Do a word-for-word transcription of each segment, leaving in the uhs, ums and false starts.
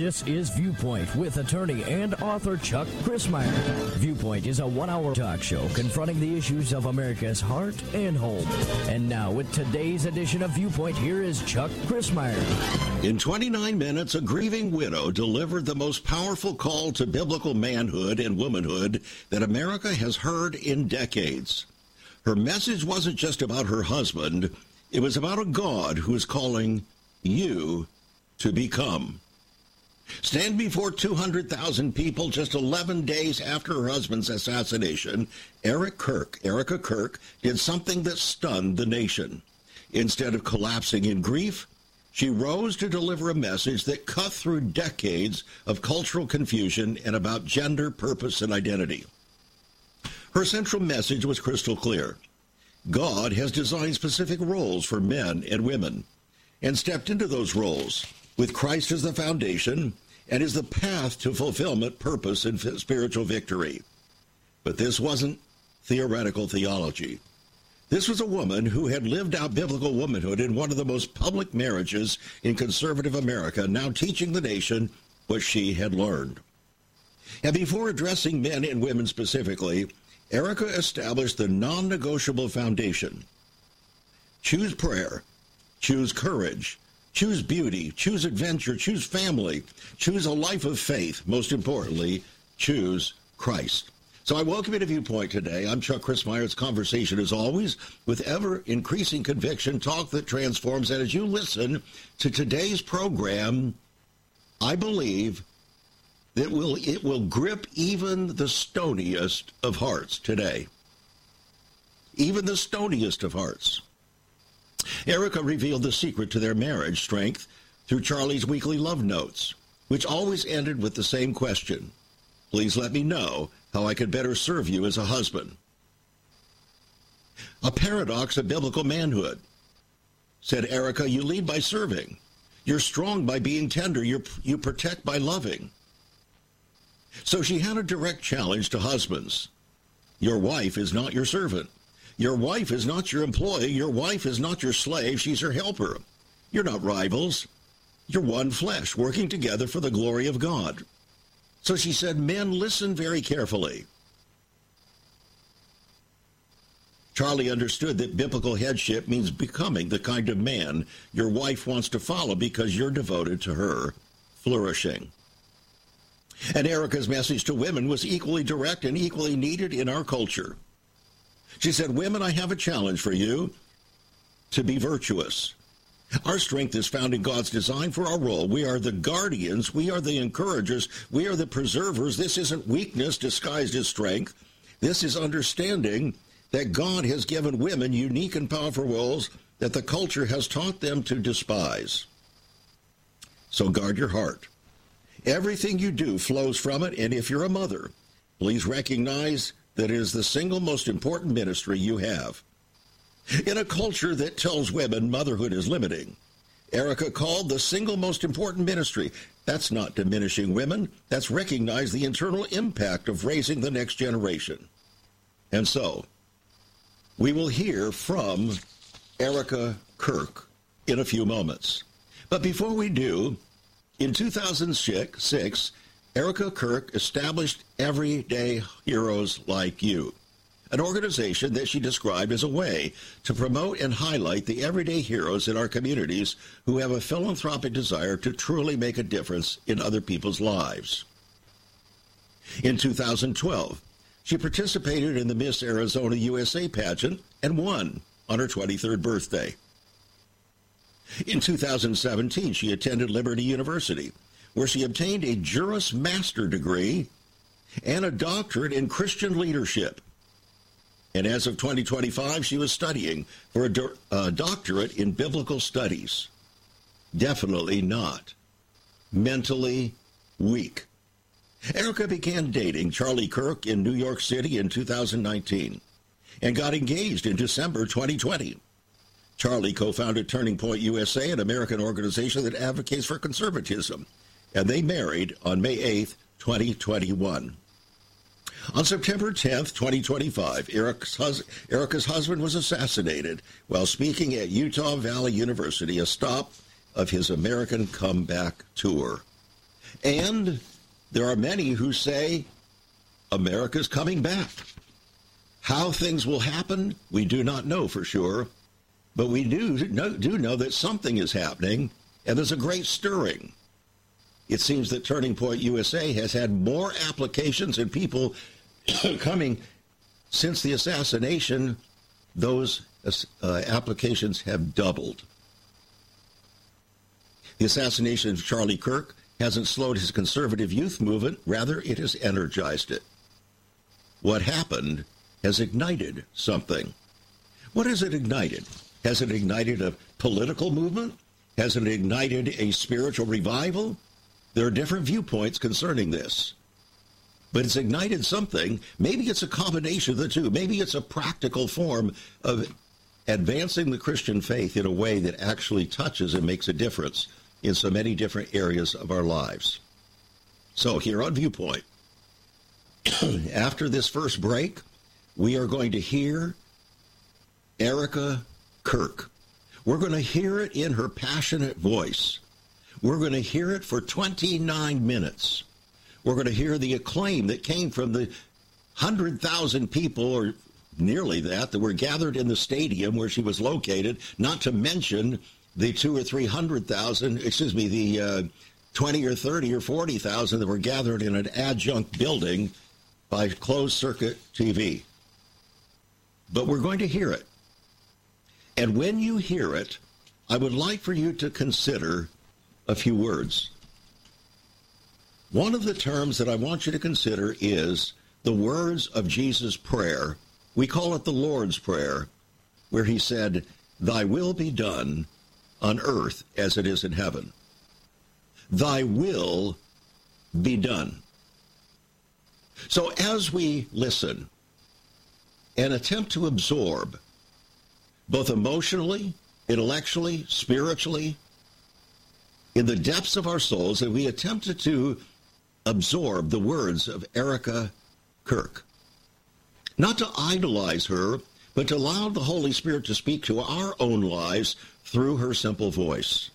This is Viewpoint with attorney and author Chuck Crismier. Viewpoint is a one-hour talk show confronting the issues of America's heart and home. And now, with today's edition of Viewpoint, here is Chuck Crismier. In twenty-nine minutes, a grieving widow delivered the most powerful call to biblical manhood and womanhood that America has heard in decades. Her message wasn't just about her husband. It was about a God who is calling you to become. Stand before two hundred thousand people just eleven days after her husband's assassination, Eric Kirk, Erica Kirk, did something that stunned the nation. Instead of collapsing in grief, she rose to deliver a message that cut through decades of cultural confusion and about gender, purpose, and identity. Her central message was crystal clear. God has designed specific roles for men and women and stepped into those roles with Christ as the foundation and is the path to fulfillment, purpose, and spiritual victory. But this wasn't theoretical theology. This was a woman who had lived out biblical womanhood in one of the most public marriages in conservative America, now teaching the nation what she had learned. And before addressing men and women specifically, Erica established the non-negotiable foundation. Choose prayer. Choose courage. Choose beauty. Choose adventure. Choose family. Choose a life of faith. Most importantly, choose Christ. So I welcome you to Viewpoint today. I'm Chuck Crismier's conversation, as always, with ever-increasing conviction, talk that transforms. And as you listen to today's program, I believe that will it will grip even the stoniest of hearts today. Even the stoniest of hearts. Erica revealed the secret to their marriage strength through Charlie's weekly love notes, which always ended with the same question. Please let me know how I could better serve you as a husband. A paradox of biblical manhood. Said Erica, you lead by serving. You're strong by being tender. You're, you protect by loving. So she had a direct challenge to husbands. Your wife is not your servant. Your wife is not your employee. Your wife is not your slave. She's your helper. You're not rivals. You're one flesh, working together for the glory of God. So she said, men, listen very carefully. Charlie understood that biblical headship means becoming the kind of man your wife wants to follow because you're devoted to her flourishing. And Erica's message to women was equally direct and equally needed in our culture. She said, women, I have a challenge for you to be virtuous. Our strength is found in God's design for our role. We are the guardians. We are the encouragers. We are the preservers. This isn't weakness disguised as strength. This is understanding that God has given women unique and powerful roles that the culture has taught them to despise. So guard your heart. Everything you do flows from it, and if you're a mother, please recognize that it is the single most important ministry you have. In a culture that tells women motherhood is limiting, Erica called the single most important ministry. That's not diminishing women. That's recognize the internal impact of raising the next generation. And so, we will hear from Erica Kirk in a few moments. But before we do, in two thousand six, Erica Kirk established Everyday Heroes Like You, an organization that she described as a way to promote and highlight the everyday heroes in our communities who have a philanthropic desire to truly make a difference in other people's lives. In two thousand twelve, she participated in the Miss Arizona U S A pageant and won on her twenty-third birthday. In two thousand seventeen, she attended Liberty University, where she obtained a Juris Master degree and a doctorate in Christian leadership. And as of twenty twenty-five, she was studying for a, do- a doctorate in biblical studies. Definitely not mentally weak. Erica began dating Charlie Kirk in New York City in two thousand nineteen and got engaged in December twenty twenty. Charlie co-founded Turning Point U S A, an American organization that advocates for conservatism, and they married on May eighth, twenty twenty-one. On September tenth, twenty twenty-five, Eric's, hus- Erica's husband was assassinated while speaking at Utah Valley University, a stop of his American Comeback Tour. And there are many who say America's coming back. How things will happen, we do not know for sure, but we do know, do know that something is happening, and there's a great stirring. It seems that Turning Point U S A has had more applications and people coming since the assassination. Those uh, applications have doubled. The assassination of Charlie Kirk hasn't slowed his conservative youth movement. Rather, it has energized it. What happened has ignited something. What has it ignited? Has it ignited a political movement? Has it ignited a spiritual revival? There are different viewpoints concerning this. But it's ignited something. Maybe it's a combination of the two. Maybe it's a practical form of advancing the Christian faith in a way that actually touches and makes a difference in so many different areas of our lives. So here on Viewpoint, after this first break, we are going to hear Erica Kirk. We're going to hear it in her passionate voice. We're going to hear it for twenty-nine minutes. We're going to hear the acclaim that came from the one hundred thousand people, or nearly that, that were gathered in the stadium where she was located, not to mention the two or three hundred thousand, excuse me, the uh, twenty or thirty or forty thousand that were gathered in an adjunct building by closed-circuit T V. But we're going to hear it. And when you hear it, I would like for you to consider a few words. One of the terms that I want you to consider is the words of Jesus' prayer. We call it the Lord's Prayer, where he said, "Thy will be done on earth as it is in heaven." Thy will be done. So as we listen and attempt to absorb, both emotionally, intellectually, spiritually, in the depths of our souls, and we attempted to absorb the words of Erica Kirk. Not to idolize her, but to allow the Holy Spirit to speak to our own lives through her simple voice.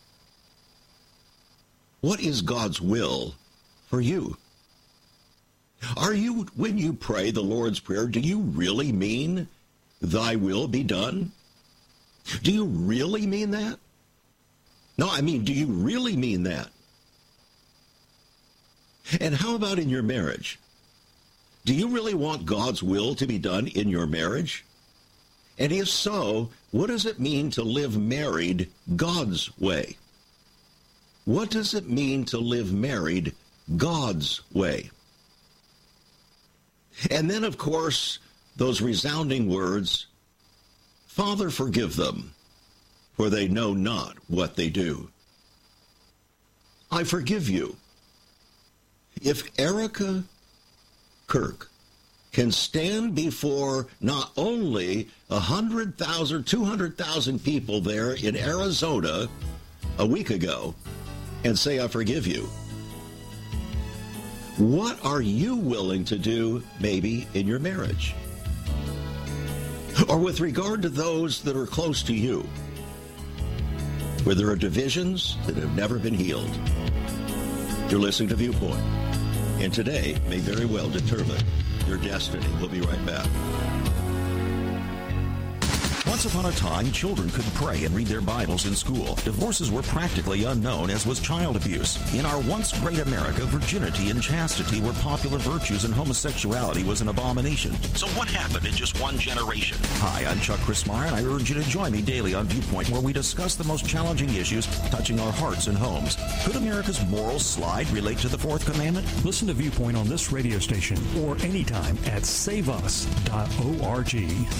What is God's will for you? Are you, when you pray the Lord's Prayer, do you really mean, "Thy will be done"? Do you really mean that? No, I mean, do you really mean that? And how about in your marriage? Do you really want God's will to be done in your marriage? And if so, what does it mean to live married God's way? What does it mean to live married God's way? And then, of course, those resounding words, "Father, forgive them, for they know not what they do." I forgive you. If Erica Kirk can stand before not only one hundred thousand, two hundred thousand people there in Arizona a week ago and say, "I forgive you," what are you willing to do maybe in your marriage? Or with regard to those that are close to you, where there are divisions that have never been healed? You're listening to Viewpoint, and today may very well determine your destiny. We'll be right back. Once upon a time, children could pray and read their Bibles in school. Divorces were practically unknown, as was child abuse. In our once great America, virginity and chastity were popular virtues, and homosexuality was an abomination. So what happened in just one generation? Hi, I'm Chuck Christmeyer, and I urge you to join me daily on Viewpoint, where we discuss the most challenging issues touching our hearts and homes. Could America's moral slide relate to the Fourth Commandment? Listen to Viewpoint on this radio station or anytime at save us dot org.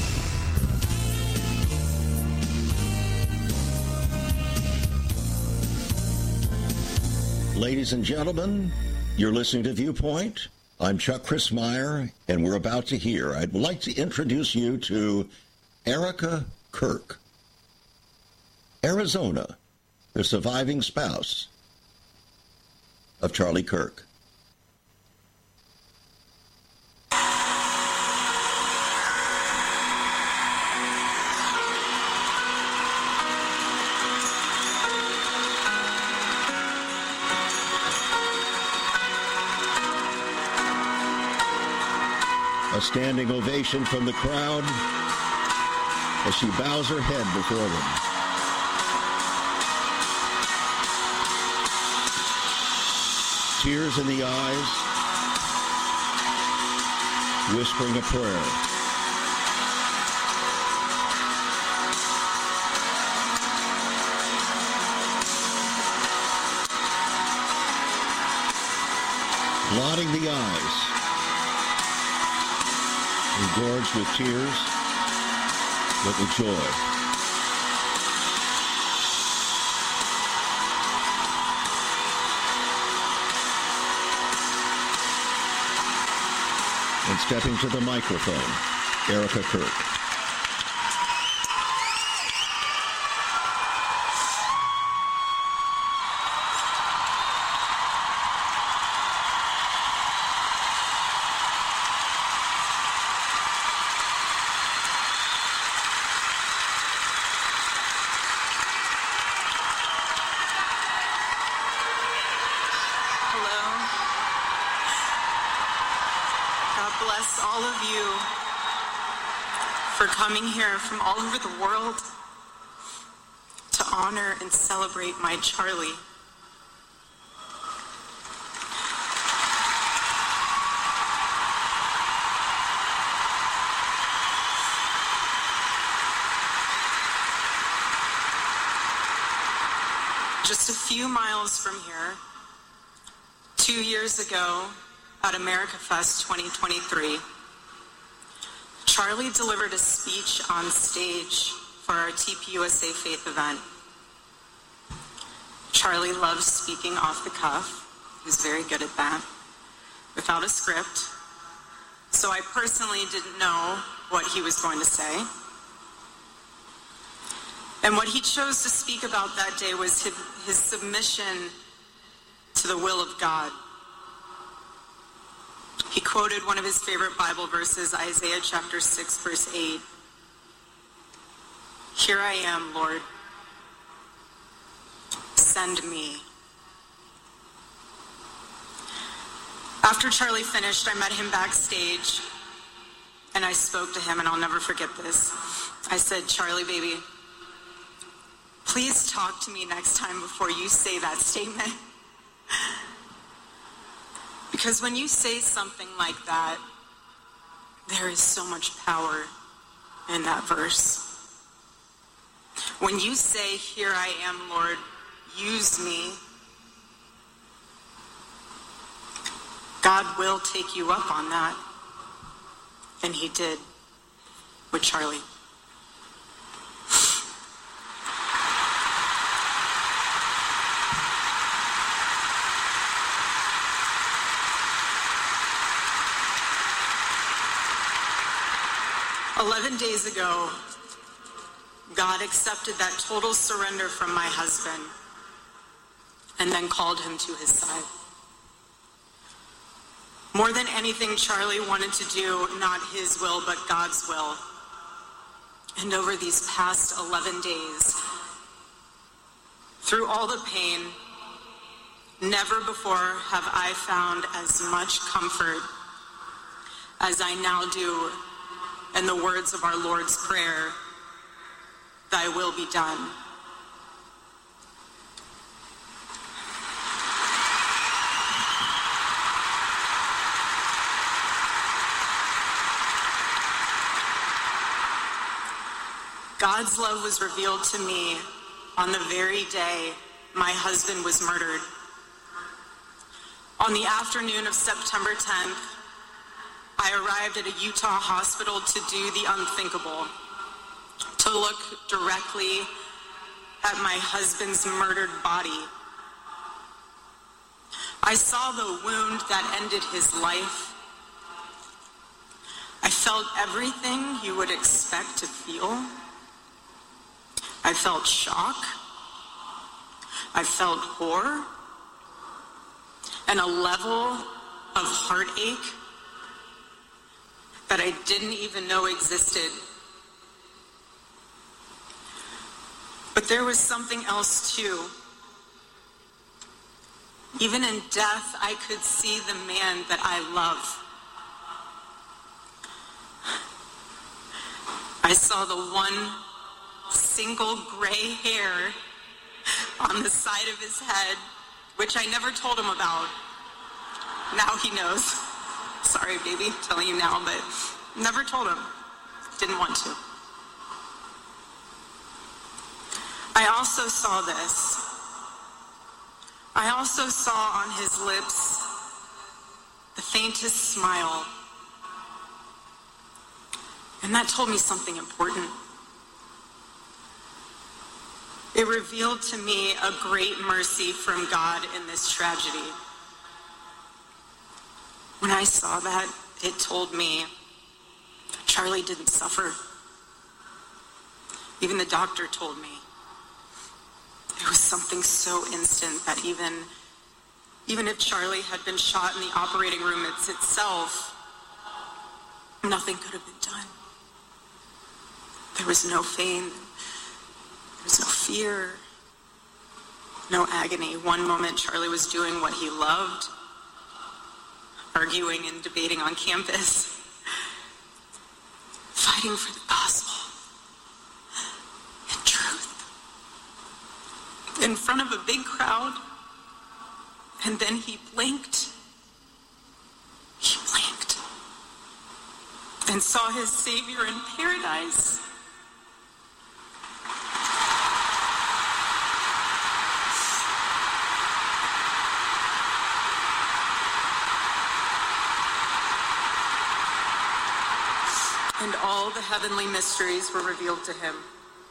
Ladies and gentlemen, you're listening to Viewpoint. I'm Chuck Christmeyer, and we're about to hear. I'd like to introduce you to Erica Kirk. Arizona, the surviving spouse of Charlie Kirk. A standing ovation from the crowd as she bows her head before them. Tears in the eyes, whispering a prayer. Blotting the eyes, engorged with tears, but with joy. And stepping to the microphone, Erica Kirk. All of you for coming here from all over the world to honor and celebrate my Charlie. Just a few miles from here, two years ago at America Fest twenty twenty-three, Charlie delivered a speech on stage for our T P U S A Faith event. Charlie loves speaking off the cuff. He's very good at that, without a script. So I personally didn't know what he was going to say. And what he chose to speak about that day was his, his submission to the will of God. He quoted one of his favorite Bible verses, Isaiah chapter six, verse eight. Here I am, Lord. Send me. After Charlie finished, I met him backstage, and I spoke to him, and I'll never forget this. I said, Charlie, baby, please talk to me next time before you say that statement. Because when you say something like that, there is so much power in that verse. When you say, here I am, Lord, use me, God will take you up on that. And he did with Charlie. Eleven days ago, God accepted that total surrender from my husband and then called him to his side. More than anything, Charlie wanted to do not his will, but God's will. And over these past eleven days, through all the pain, never before have I found as much comfort as I now do in the words of our Lord's Prayer, thy will be done. God's love was revealed to me on the very day my husband was murdered. On the afternoon of September tenth, I arrived at a Utah hospital to do the unthinkable, to look directly at my husband's murdered body. I saw the wound that ended his life. I felt everything you would expect to feel. I felt shock. I felt horror. And a level of heartache that I didn't even know existed. But there was something else too. Even in death, I could see the man that I love. I saw the one single gray hair on the side of his head, which I never told him about. Now he knows. Sorry, baby, telling you now, but never told him. Didn't want to. I also saw this. I also saw on his lips the faintest smile. And that told me something important. It revealed to me a great mercy from God in this tragedy. When I saw that, it told me Charlie didn't suffer. Even the doctor told me. It was something so instant that even, even if Charlie had been shot in the operating room it's itself, nothing could have been done. There was no pain. There was no fear, no agony. One moment Charlie was doing what he loved, arguing and debating on campus, fighting for the gospel and truth in front of a big crowd. And then he blinked. He blinked and saw his Savior in paradise. And all the heavenly mysteries were revealed to him.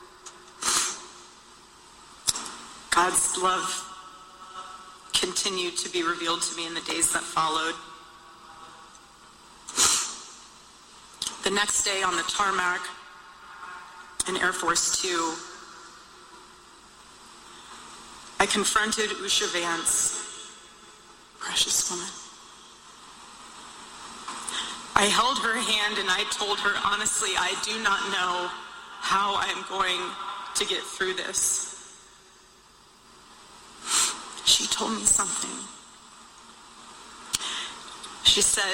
God's love continued to be revealed to me in the days that followed. The next day on the tarmac in Air Force Two, I confronted Usha Vance, precious woman. I held her hand and I told her, honestly, I do not know how I am going to get through this. She told me something. She said,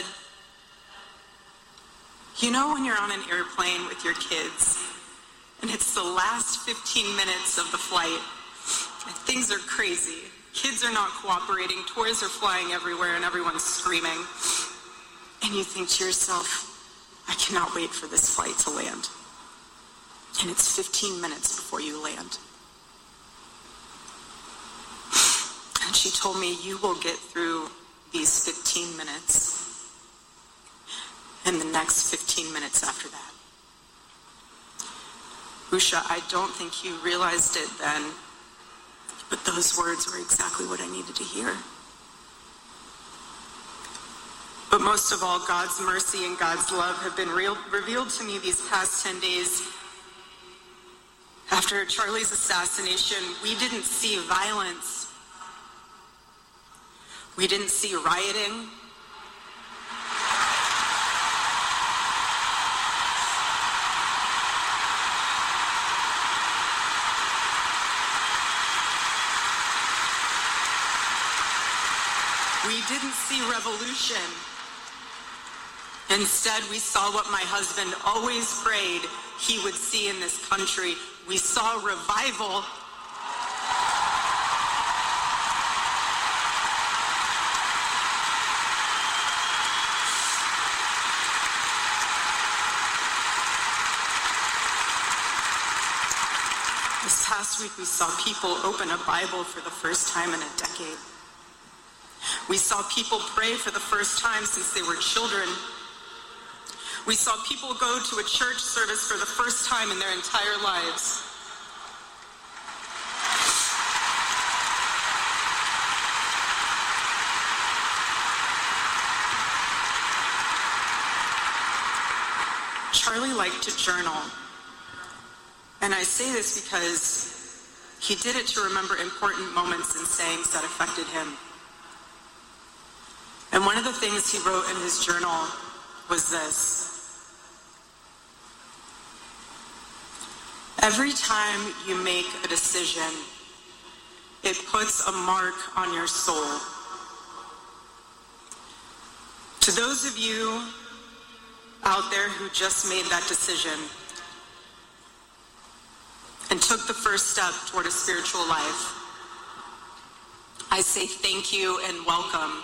you know when you're on an airplane with your kids and it's the last fifteen minutes of the flight and things are crazy. Kids are not cooperating, toys are flying everywhere and everyone's screaming. And you think to yourself, I cannot wait for this flight to land. And it's fifteen minutes before you land. And she told me, you will get through these fifteen minutes and the next fifteen minutes after that. Usha, I don't think you realized it then, but those words were exactly what I needed to hear. But most of all, God's mercy and God's love have been real, revealed to me these past ten days. After Charlie's assassination, we didn't see violence. We didn't see rioting. We didn't see revolution. Instead, we saw what my husband always prayed he would see in this country. We saw revival. This past week, we saw people open a Bible for the first time in a decade. We saw people pray for the first time since they were children. We saw people go to a church service for the first time in their entire lives. Charlie liked to journal. And I say this because he did it to remember important moments and sayings that affected him. And one of the things he wrote in his journal was this. Every time you make a decision, it puts a mark on your soul. To those of you out there who just made that decision, and took the first step toward a spiritual life. I say thank you and welcome.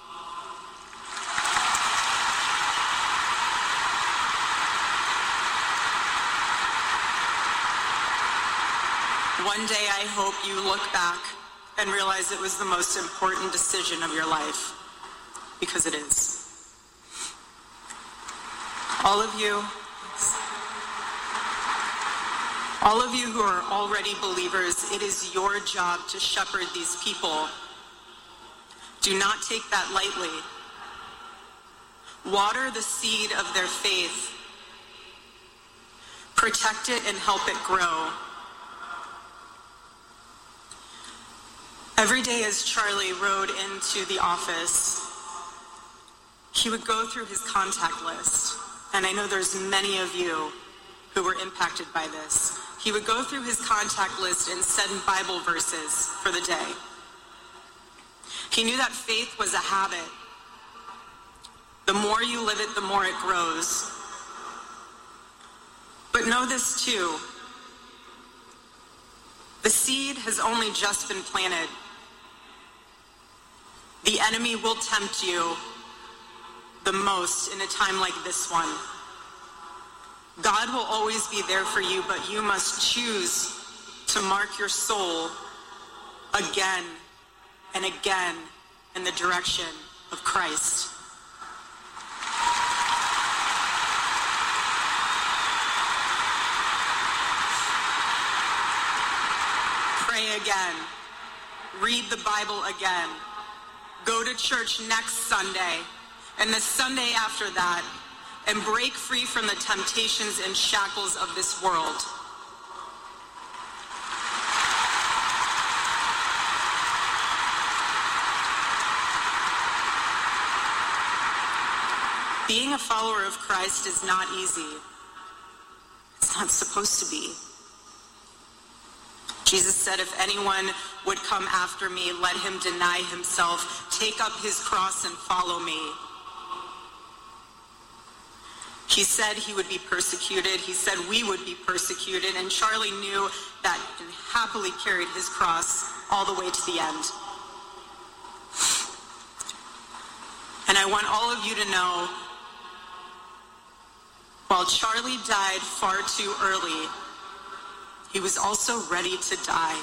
One day I hope you look back and realize it was the most important decision of your life, because it is. All of you, all of you who are already believers, it is your job to shepherd these people. Do not take that lightly. Water the seed of their faith. Protect it and help it grow. Every day as Charlie rode into the office, he would go through his contact list. And I know there's many of you who were impacted by this. He would go through his contact list and send Bible verses for the day. He knew that faith was a habit. The more you live it, the more it grows. But know this too. The seed has only just been planted. The enemy will tempt you the most in a time like this one. God will always be there for you, but you must choose to mark your soul again and again in the direction of Christ. Pray again. Read the Bible again. Go to church next Sunday and the Sunday after that, and break free from the temptations and shackles of this world. Being a follower of Christ is not easy. It's not supposed to be. Jesus said, if anyone would come after me, let him deny himself, take up his cross and follow me. He said he would be persecuted. He said we would be persecuted. And Charlie knew that and happily carried his cross all the way to the end. And I want all of you to know, while Charlie died far too early, he was also ready to die.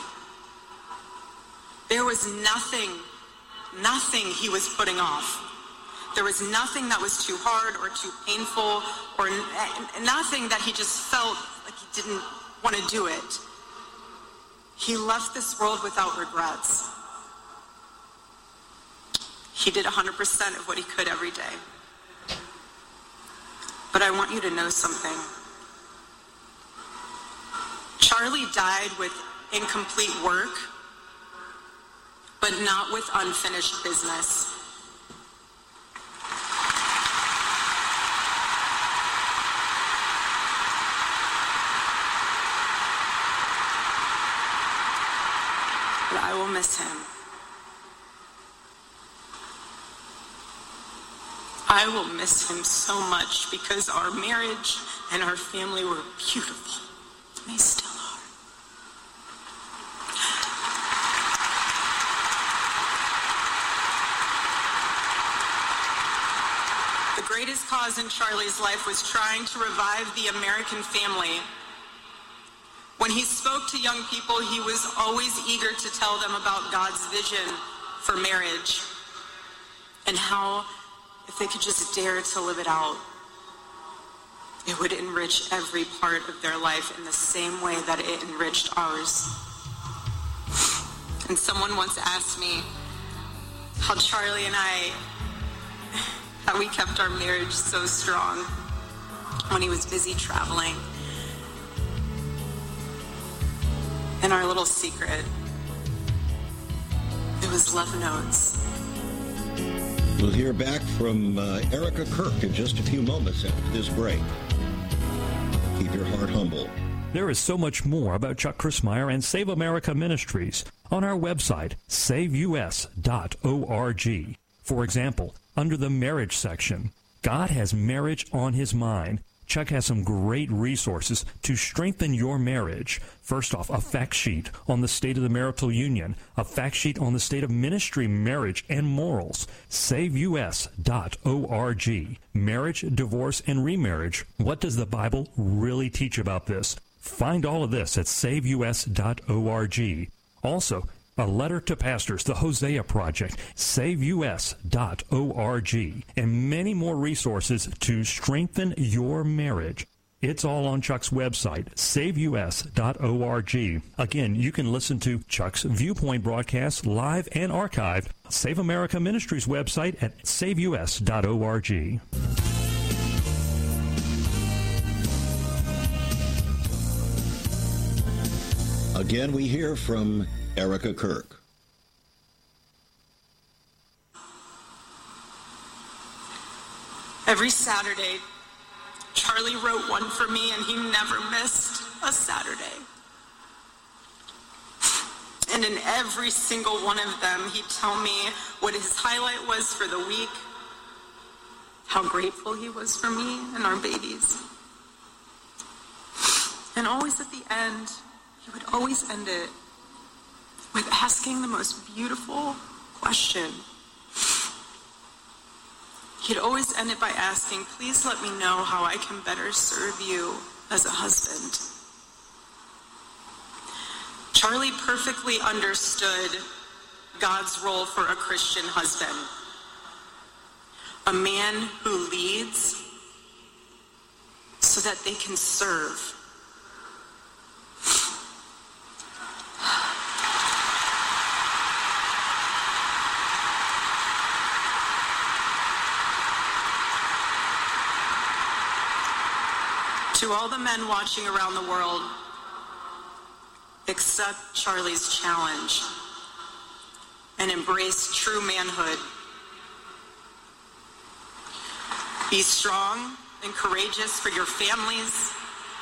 There was nothing, nothing he was putting off. There was nothing that was too hard or too painful, or n- nothing that he just felt like he didn't want to do it. He left this world without regrets. He did one hundred percent of what he could every day. But I want you to know something. Charlie died with incomplete work, but not with unfinished business. But I will miss him. I will miss him so much because our marriage and our family were beautiful. They still are. The greatest cause in Charlie's life was trying to revive the American family. When he spoke to young people, he was always eager to tell them about God's vision for marriage and how, if they could just dare to live it out, it would enrich every part of their life in the same way that it enriched ours. And someone once asked me how Charlie and I, how we kept our marriage so strong when he was busy traveling. And our little secret, it was love notes. We'll hear back from uh, Erica Kirk in just a few moments after this break. Keep your heart humble. There is so much more about Chuck Crismier and Save America Ministries on our website, save u s dot org. For example, under the marriage section, God has marriage on his mind. Chuck has some great resources to strengthen your marriage. First off, a fact sheet on the state of the marital union, a fact sheet on the state of ministry, marriage, and morals. save U S dot org. Marriage, divorce, and remarriage. What does the Bible really teach about this? Find all of this at save U S dot org. Also, a letter to pastors, the Hosea Project, save U S dot org, and many more resources to strengthen your marriage. It's all on Chuck's website, save U S dot org. Again, you can listen to Chuck's Viewpoint broadcasts live and archived. Save America Ministries website at save U S dot org. Again, we hear from Erica Kirk. Every Saturday, Charlie wrote one for me, and he never missed a Saturday. And in every single one of them, he'd tell me what his highlight was for the week, how grateful he was for me and our babies. And always at the end, he would always end it with asking the most beautiful question. He'd always end it by asking, please let me know how I can better serve you as a husband. Charlie perfectly understood God's role for a Christian husband. A man who leads so that they can serve. To all the men watching around the world, accept Charlie's challenge and embrace true manhood. Be strong and courageous for your families.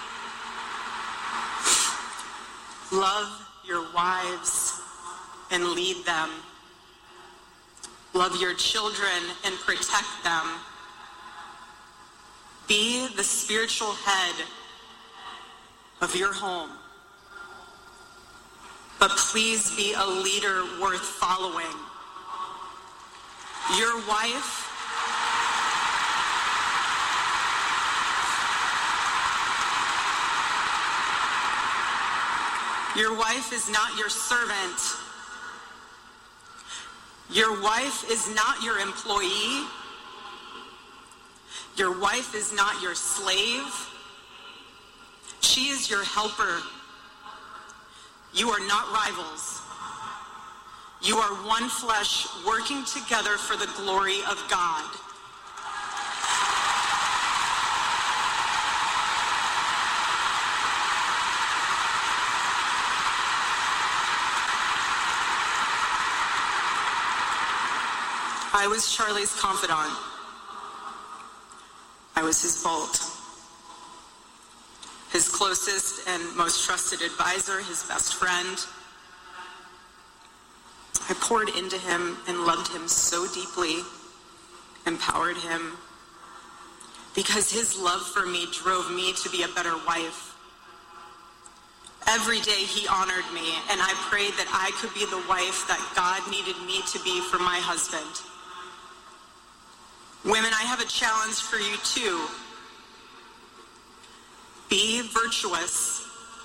Love your wives and lead them. Love your children and protect them. Be the spiritual head of your home. But please be a leader worth following. Your wife Your wife is not your servant. Your wife is not your employee. Your wife is not your slave. She is your helper. You are not rivals. You are one flesh working together for the glory of God. I was Charlie's confidant. I was his bolt, his closest and most trusted advisor, his best friend. I poured into him and loved him so deeply, empowered him, because his love for me drove me to be a better wife. Every day he honored me, and I prayed that I could be the wife that God needed me to be for my husband. Women, I have a challenge for you too. Be virtuous.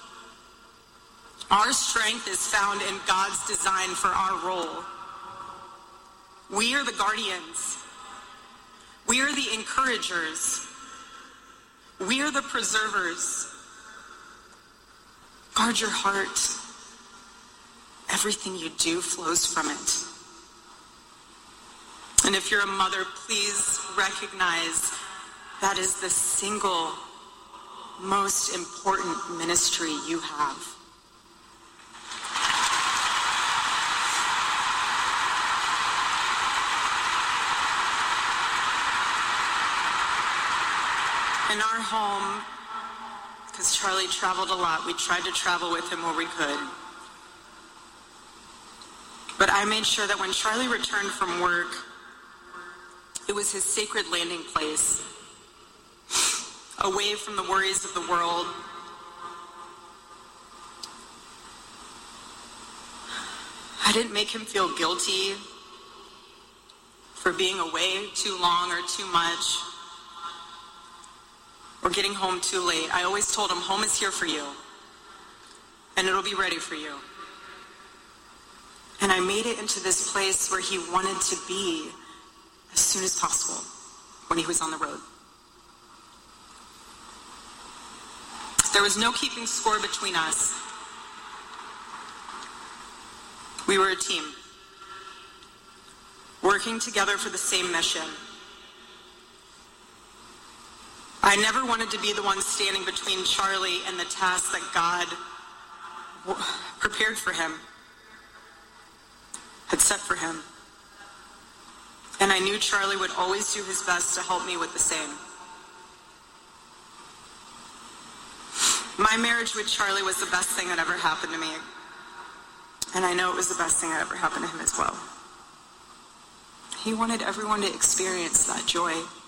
Our strength is found in God's design for our role. We are the guardians. We are the encouragers. We are the preservers. Guard your heart. Everything you do flows from it. And if you're a mother, please recognize that is the single most important ministry you have. In our home, because Charlie traveled a lot, we tried to travel with him where we could. But I made sure that when Charlie returned from work, it was his sacred landing place. away from the worries of the world. I didn't make him feel guilty for being away too long or too much, or getting home too late. I always told him, home is here for you, and it'll be ready for you. And I made it into this place where he wanted to be as soon as possible when he was on the road. There was no keeping score between us. We were a team, working together for the same mission. I never wanted to be the one standing between Charlie and the task that God prepared for him, had set for him. And I knew Charlie would always do his best to help me with the same. My marriage with Charlie was the best thing that ever happened to me. And I know it was the best thing that ever happened to him as well. He wanted everyone to experience that joy.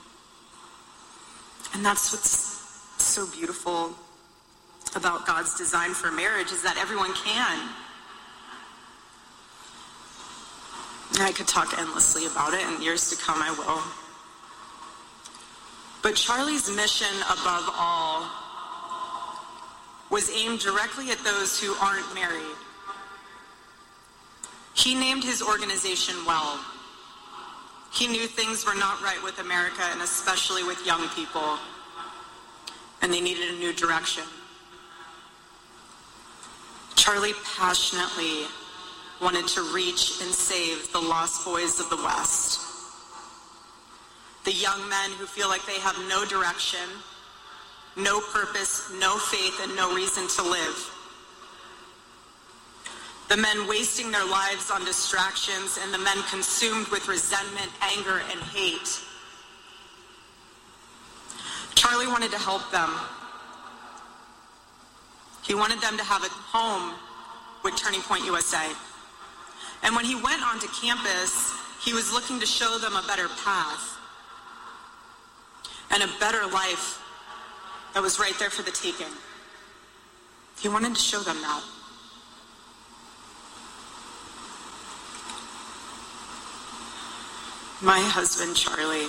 And that's what's so beautiful about God's design for marriage, is that everyone can. And I could talk endlessly about it, and years to come I will. But Charlie's mission above all was aimed directly at those who aren't married. He named his organization well. He knew things were not right with America, and especially with young people, and they needed a new direction. Charlie passionately wanted to reach and save the lost boys of the West. The young men who feel like they have no direction, no purpose, no faith, and no reason to live. The men wasting their lives on distractions, and the men consumed with resentment, anger, and hate. Charlie wanted to help them. He wanted them to have a home with Turning Point U S A. And when he went onto campus, he was looking to show them a better path and a better life that was right there for the taking. He wanted to show them that. My husband, Charlie,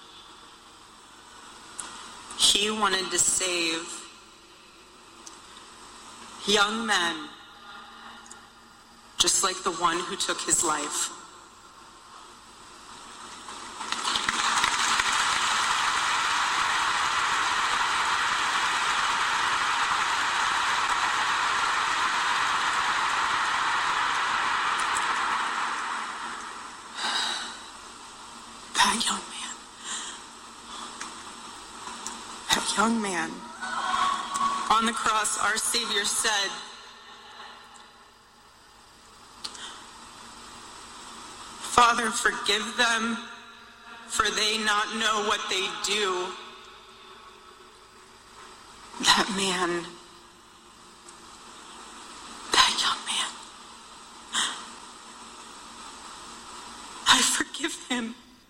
he wanted to save young men just like the one who took his life. That young man, that young man, on the cross, our Savior said, Father, forgive them, for they not know what they do. That man, that young man, I forgive him.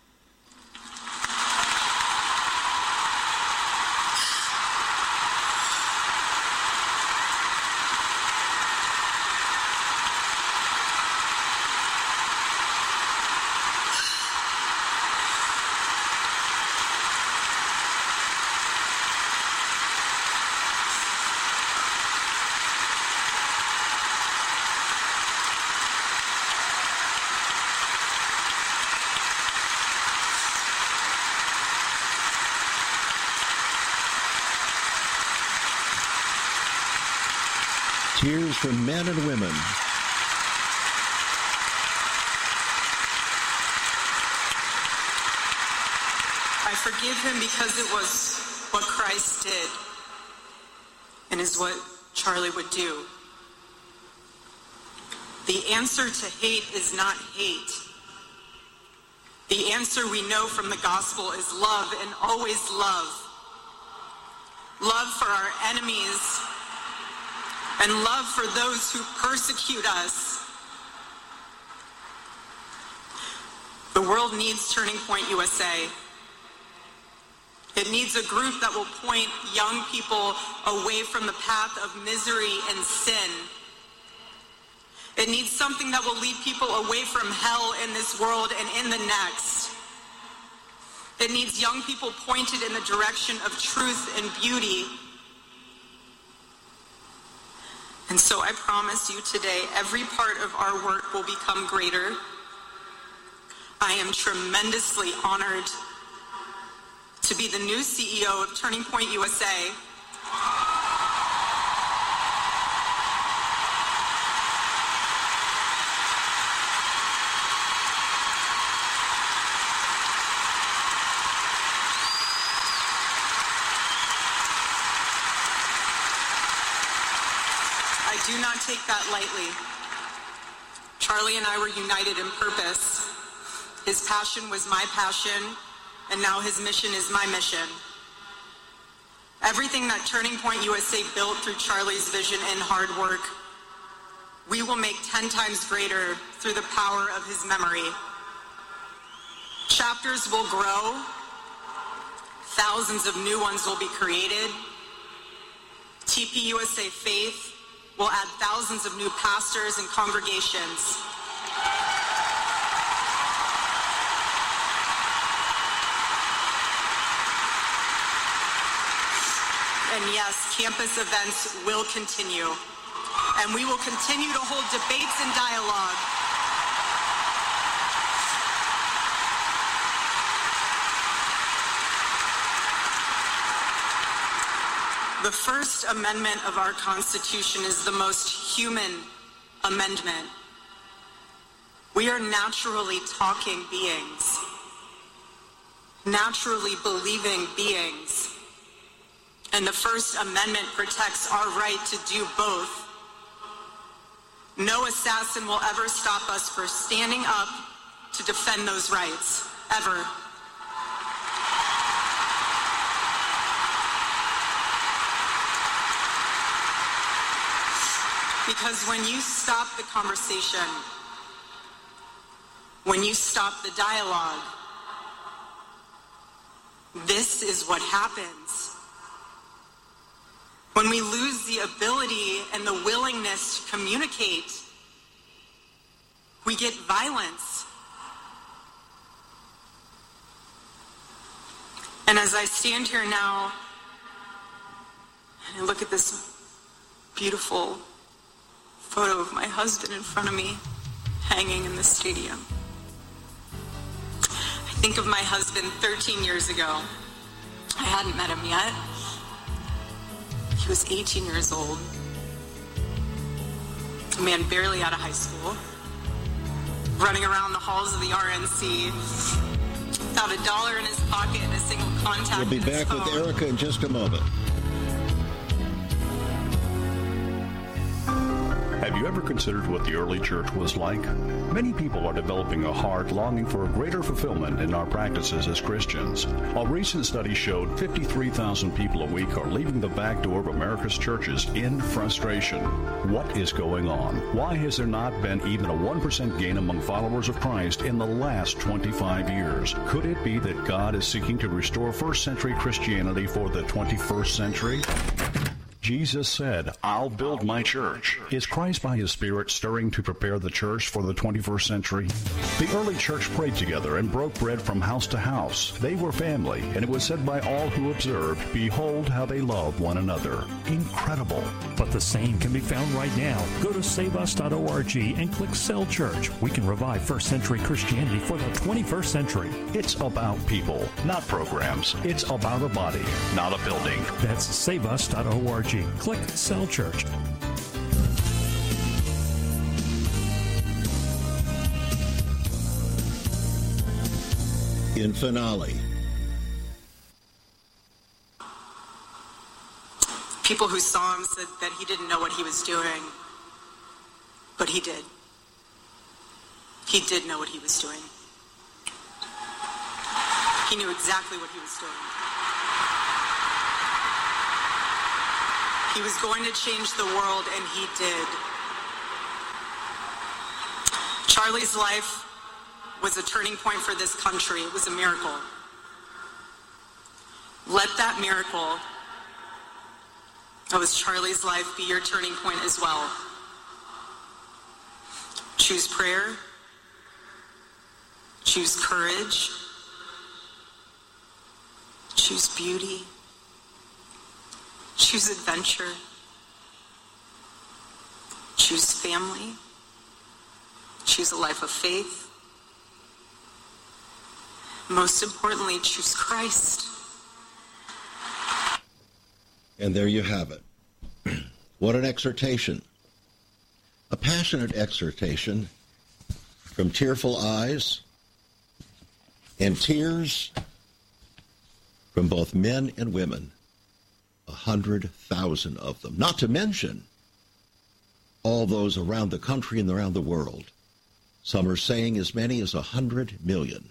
Tears from men and women. I forgive him because it was what Christ did and is what Charlie would do. The answer to hate is not hate. The answer we know from the gospel is love, and always love. Love for our enemies and love for those who persecute us. The world needs Turning Point U S A. It needs a group that will point young people away from the path of misery and sin. It needs something that will lead people away from hell in this world and in the next. It needs young people pointed in the direction of truth and beauty. And so I promise you today, every part of our work will become greater. I am tremendously honored to be the new C E O of Turning Point U S A. I do not take that lightly. Charlie and I were united in purpose. His passion was my passion, and now his mission is my mission. Everything that Turning Point U S A built through Charlie's vision and hard work, we will make ten times greater through the power of his memory. Chapters will grow. Thousands of new ones will be created. T P U S A Faith will add thousands of new pastors and congregations. And yes, campus events will continue. And we will continue to hold debates and dialogue. The First Amendment of our Constitution is the most human amendment. We are naturally talking beings, naturally believing beings. And the First Amendment protects our right to do both. No assassin will ever stop us from standing up to defend those rights, ever. Because when you stop the conversation, when you stop the dialogue, this is what happens. When we lose the ability and the willingness to communicate, we get violence. And as I stand here now, and I look at this beautiful photo of my husband in front of me, hanging in the stadium, I think of my husband thirteen years ago. I hadn't met him yet. He was eighteen years old, a man barely out of high school, running around the halls of the R N C without a dollar in his pocket and a single contact. We'll be back with Erica in just a moment. Have you ever considered what the early church was like? Many people are developing a heart longing for a greater fulfillment in our practices as Christians. A recent study showed fifty-three thousand people a week are leaving the back door of America's churches in frustration. What is going on? Why has there not been even a one percent gain among followers of Christ in the last twenty-five years? Could it be that God is seeking to restore first century Christianity for the twenty-first century? Jesus said, I'll build my church. Is Christ by his Spirit stirring to prepare the church for the twenty-first century? The early church prayed together and broke bread from house to house. They were family, and it was said by all who observed, behold how they love one another. Incredible. But the same can be found right now. Go to save us dot org and click Cell Church. We can revive first century Christianity for the twenty-first century. It's about people, not programs. It's about a body, not a building. That's save us dot org. Click Cell Church. In finale. People who saw him said that he didn't know what he was doing, but he did. He did know what he was doing. He knew exactly what he was doing. He was going to change the world, and he did. Charlie's life was a turning point for this country. It was a miracle. Let that miracle that was Charlie's life be your turning point as well. Choose prayer. Choose courage. Choose beauty. Choose adventure. Choose family. Choose a life of faith. Most importantly, choose Christ. And there you have it. What an exhortation. A passionate exhortation from tearful eyes and tears from both men and women. A hundred thousand of them. Not to mention all those around the country and around the world. Some are saying as many as a hundred million.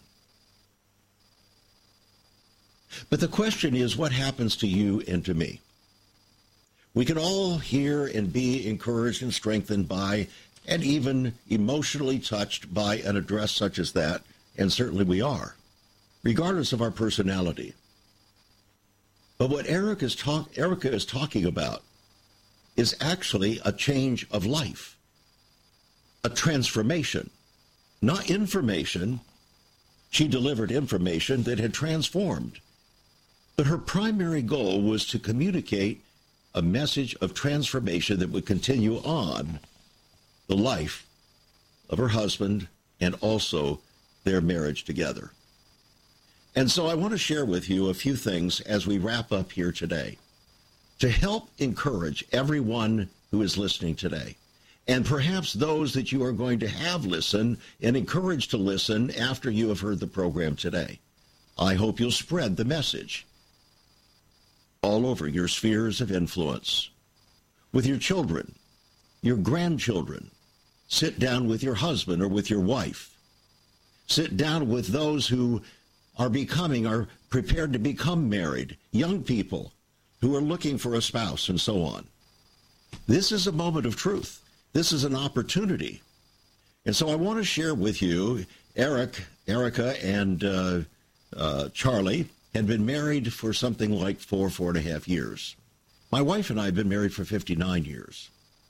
But the question is, what happens to you and to me? We can all hear and be encouraged and strengthened by, and even emotionally touched by an address such as that, and certainly we are, regardless of our personality. But what Eric is talk, Erica is talking about is actually a change of life, a transformation, not information. She delivered information that had transformed. But her primary goal was to communicate a message of transformation that would continue on the life of her husband and also their marriage together. And so I want to share with you a few things as we wrap up here today to help encourage everyone who is listening today, and perhaps those that you are going to have listen and encourage to listen after you have heard the program today. I hope you'll spread the message all over your spheres of influence, with your children, your grandchildren. Sit down with your husband or with your wife. Sit down with those who are becoming, are prepared to become married, young people who are looking for a spouse and so on. This is a moment of truth. This is an opportunity. And so I want to share with you, Eric, Erica, and uh, uh, Charlie had been married for something like four, four and a half years. My wife and I have been married for fifty-nine years.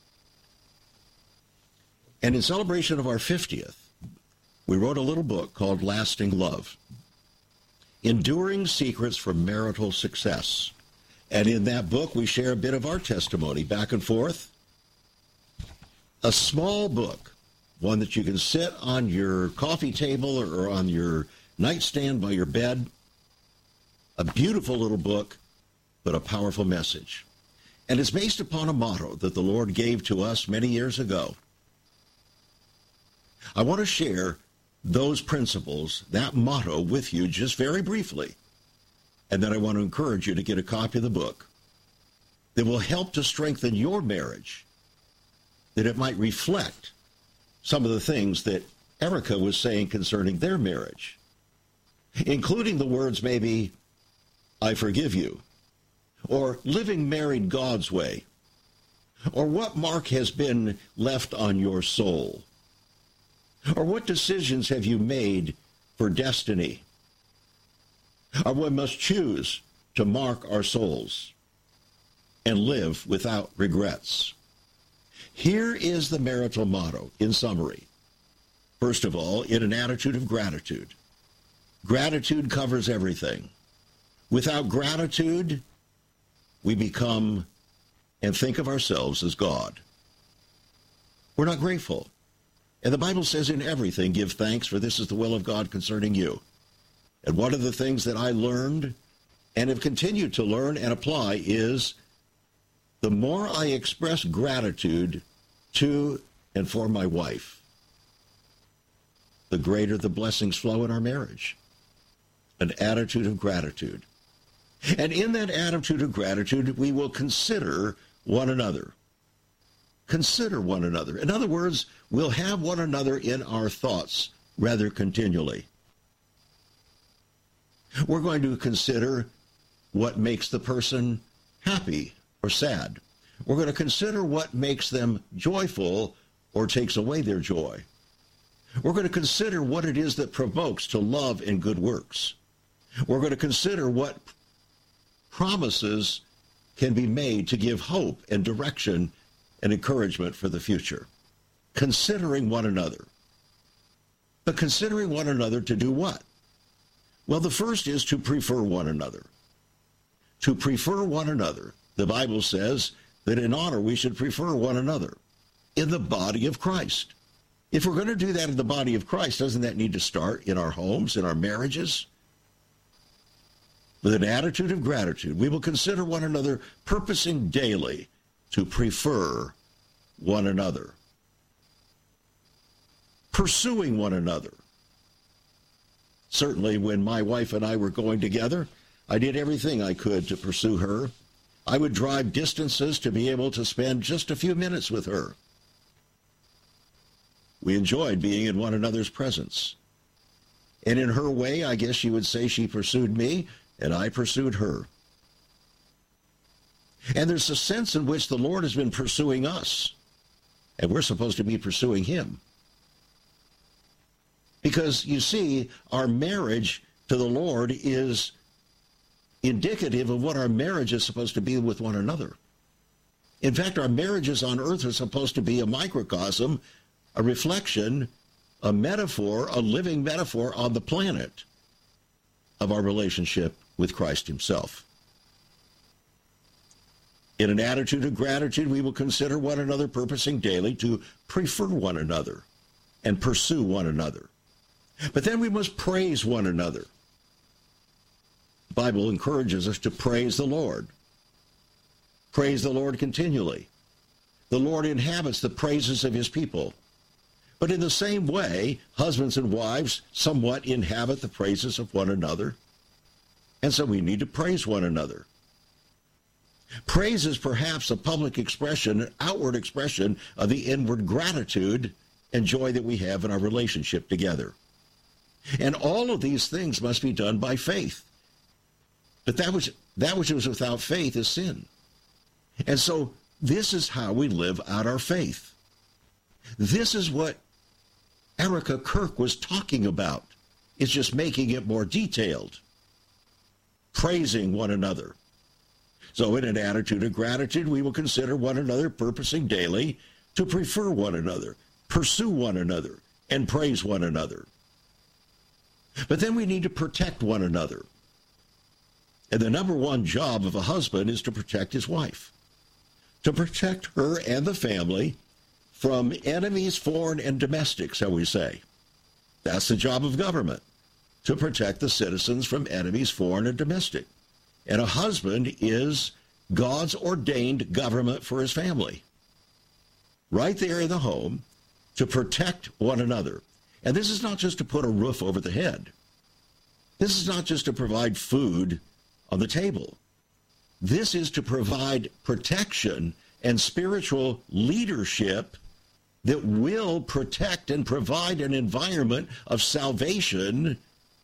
And in celebration of our fiftieth, we wrote a little book called Lasting Love, Enduring Secrets for Marital Success. And in that book, we share a bit of our testimony back and forth. A small book, one that you can sit on your coffee table or on your nightstand by your bed. A beautiful little book, but a powerful message. And it's based upon a motto that the Lord gave to us many years ago. I want to share those principles, that motto, with you just very briefly. And then I want to encourage you to get a copy of the book that will help to strengthen your marriage, that it might reflect some of the things that Erica was saying concerning their marriage, including the words maybe, I forgive you, or living married God's way, or what mark has been left on your soul, or what decisions have you made for destiny, or we must choose to mark our souls and live without regrets. Here is the marital motto in summary. First of all, in an attitude of gratitude. Gratitude covers everything. Without gratitude, we become and think of ourselves as God. We're not grateful. And the Bible says in everything, give thanks, for this is the will of God concerning you. And one of the things that I learned and have continued to learn and apply is the more I express gratitude to and for my wife, the greater the blessings flow in our marriage. An attitude of gratitude. And in that attitude of gratitude, we will consider one another. Consider one another. In other words, we'll have one another in our thoughts rather continually. We're going to consider what makes the person happy or sad. We're going to consider what makes them joyful or takes away their joy. We're going to consider what it is that provokes to love and good works. We're going to consider what promises can be made to give hope and direction and encouragement for the future. Considering one another. But considering one another to do what? Well, the first is to prefer one another. To prefer one another. The Bible says that in honor we should prefer one another in the body of Christ. If we're going to do that in the body of Christ, doesn't that need to start in our homes, in our marriages? With an attitude of gratitude, we will consider one another, purposing daily to prefer one another. Pursuing one another. Certainly, when my wife and I were going together, I did everything I could to pursue her. I would drive distances to be able to spend just a few minutes with her. We enjoyed being in one another's presence. And in her way, I guess you would say she pursued me, and I pursued her. And there's a sense in which the Lord has been pursuing us, and we're supposed to be pursuing him. Because, you see, our marriage to the Lord is indicative of what our marriage is supposed to be with one another. In fact, our marriages on earth are supposed to be a microcosm, a reflection, a metaphor, a living metaphor on the planet of our relationship with Christ himself. In an attitude of gratitude, we will consider one another, purposing daily to prefer one another and pursue one another. But then we must praise one another. The Bible encourages us to praise the Lord. Praise the Lord continually. The Lord inhabits the praises of his people. But in the same way, husbands and wives somewhat inhabit the praises of one another. And so we need to praise one another. Praise is perhaps a public expression, an outward expression of the inward gratitude and joy that we have in our relationship together. And all of these things must be done by faith. But that which, that which is without faith is sin. And so this is how we live out our faith. This is what Erica Kirk was talking about. It's just making it more detailed. Praising one another. So in an attitude of gratitude, we will consider one another, purposing daily to prefer one another, pursue one another, and praise one another. But then we need to protect one another. And the number one job of a husband is to protect his wife. To protect her and the family from enemies, foreign and domestic, shall we say. That's the job of government, to protect the citizens from enemies, foreign and domestic. And a husband is God's ordained government for his family. Right there in the home, to protect one another. And this is not just to put a roof over the head. This is not just to provide food on the table. This is to provide protection and spiritual leadership that will protect and provide an environment of salvation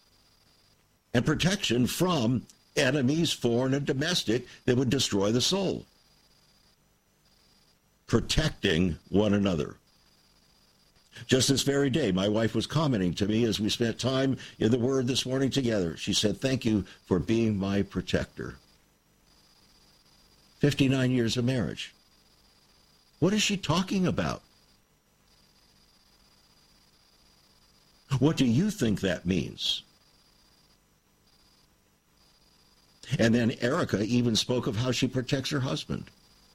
and protection from enemies, foreign and domestic, that would destroy the soul. Protecting one another. Just this very day, my wife was commenting to me as we spent time in the Word this morning together. She said, "Thank you for being my protector." fifty-nine years of marriage. What is she talking about? What do you think that means? And then Erica even spoke of how she protects her husband.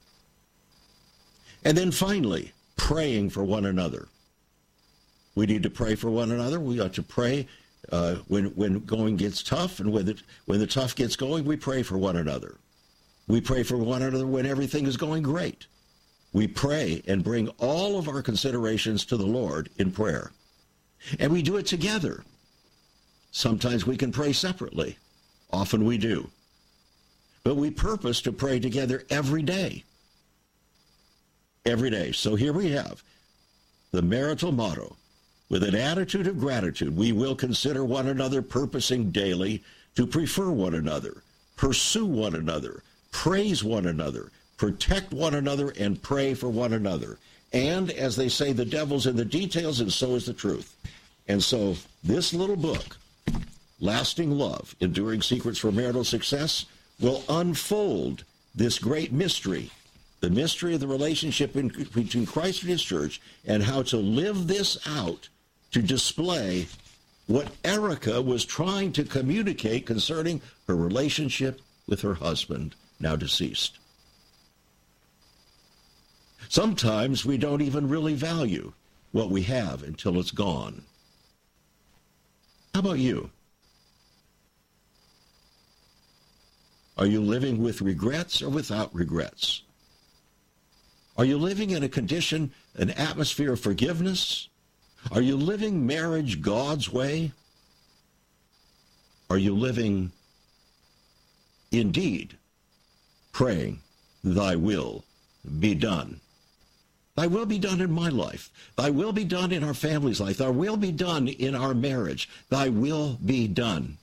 And then finally, praying for one another. We need to pray for one another. We ought to pray uh, when when going gets tough, and when, it, when the tough gets going, we pray for one another. We pray for one another when everything is going great. We pray and bring all of our considerations to the Lord in prayer. And we do it together. Sometimes we can pray separately. Often we do. But we purpose to pray together every day. Every day. So here we have the marital motto. With an attitude of gratitude, we will consider one another, purposing daily to prefer one another, pursue one another, praise one another, protect one another, and pray for one another. And, as they say, the devil's in the details, and so is the truth. And so this little book, Lasting Love, Enduring Secrets for Marital Success, will unfold this great mystery, the mystery of the relationship in, between Christ and his church, and how to live this out to display what Erica was trying to communicate concerning her relationship with her husband, now deceased. Sometimes we don't even really value what we have until it's gone. How about you? Are you living with regrets or without regrets? Are you living in a condition, an atmosphere of forgiveness? Are you living marriage God's way? Are you living, indeed, praying, thy will be done? Thy will be done in my life. Thy will be done in our family's life. Thy will be done in our marriage. Thy will be done.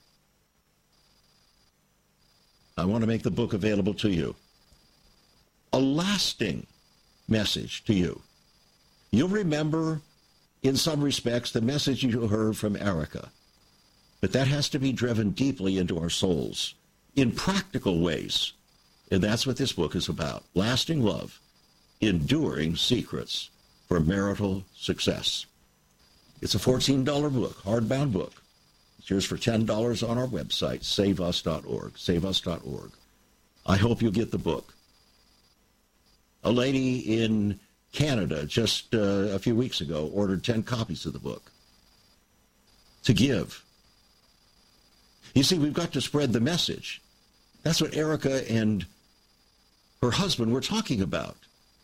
I want to make the book available to you. A lasting message to you. You'll remember, in some respects, the message you heard from Erica. But that has to be driven deeply into our souls in practical ways. And that's what this book is about. Lasting love. Enduring secrets for marital success. It's a fourteen dollar book, hardbound book. It's yours for ten dollars on our website, save us dot org, save us dot org. I hope you'll get the book. A lady in Canada just uh, a few weeks ago ordered ten copies of the book to give. You see, we've got to spread the message. That's what Erica and her husband were talking about.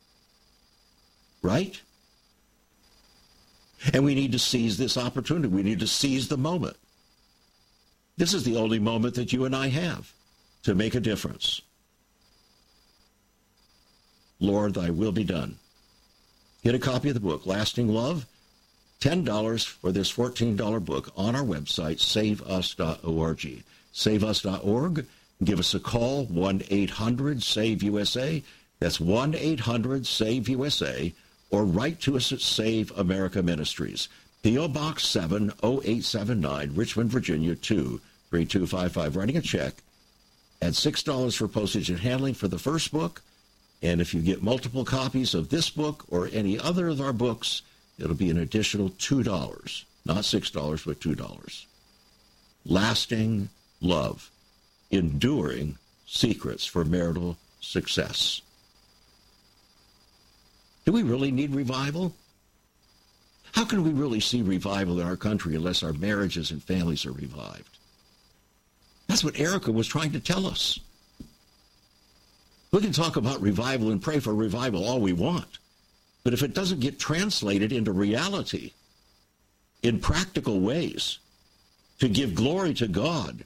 Right? And we need to seize this opportunity. We need to seize the moment. This is the only moment that you and I have to make a difference. Lord, thy will be done. Get a copy of the book, Lasting Love, ten dollars for this fourteen dollar book on our website, save us dot org. save us dot org. Give us a call, one eight hundred save U S A. That's one eight hundred save U S A. Or write to us at Save America Ministries, P O Box seven oh eight seven nine, Richmond, Virginia two three two five five. Writing a check at six dollars for postage and handling for the first book. And if you get multiple copies of this book or any other of our books, it'll be an additional two dollars. Not six dollars, but two dollars. Lasting love. Enduring secrets for marital success. Do we really need revival? How can we really see revival in our country unless our marriages and families are revived? That's what Erica was trying to tell us. We can talk about revival and pray for revival all we want, but if it doesn't get translated into reality in practical ways to give glory to God,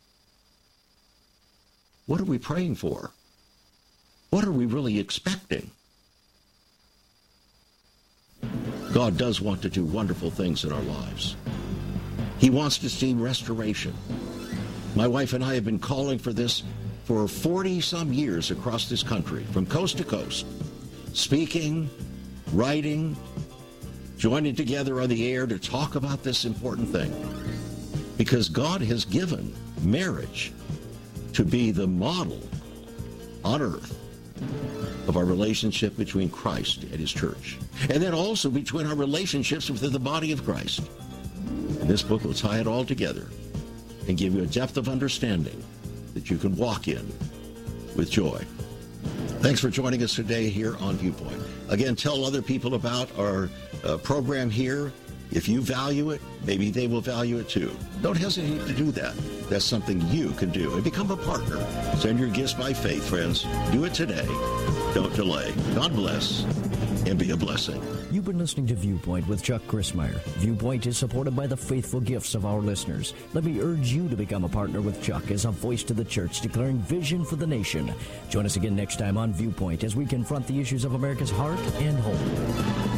what are we praying for? What are we really expecting? God does want to do wonderful things in our lives. He wants to see restoration. My wife and I have been calling for this for forty-some years across this country, from coast to coast, speaking, writing, joining together on the air to talk about this important thing. Because God has given marriage to be the model on earth of our relationship between Christ and his church. And then also between our relationships within the body of Christ. And this book will tie it all together and give you a depth of understanding that you can walk in with joy. Thanks for joining us today here on Viewpoint. Again, tell other people about our uh, program here. If you value it, maybe they will value it too. Don't hesitate to do that. That's something you can do. And become a partner. Send your gifts by faith, friends. Do it today. Don't delay. God bless and be a blessing. You've been listening to Viewpoint with Chuck Crismier. Viewpoint is supported by the faithful gifts of our listeners. Let me urge you to become a partner with Chuck as a voice to the church declaring vision for the nation. Join us again next time on Viewpoint as we confront the issues of America's heart and home.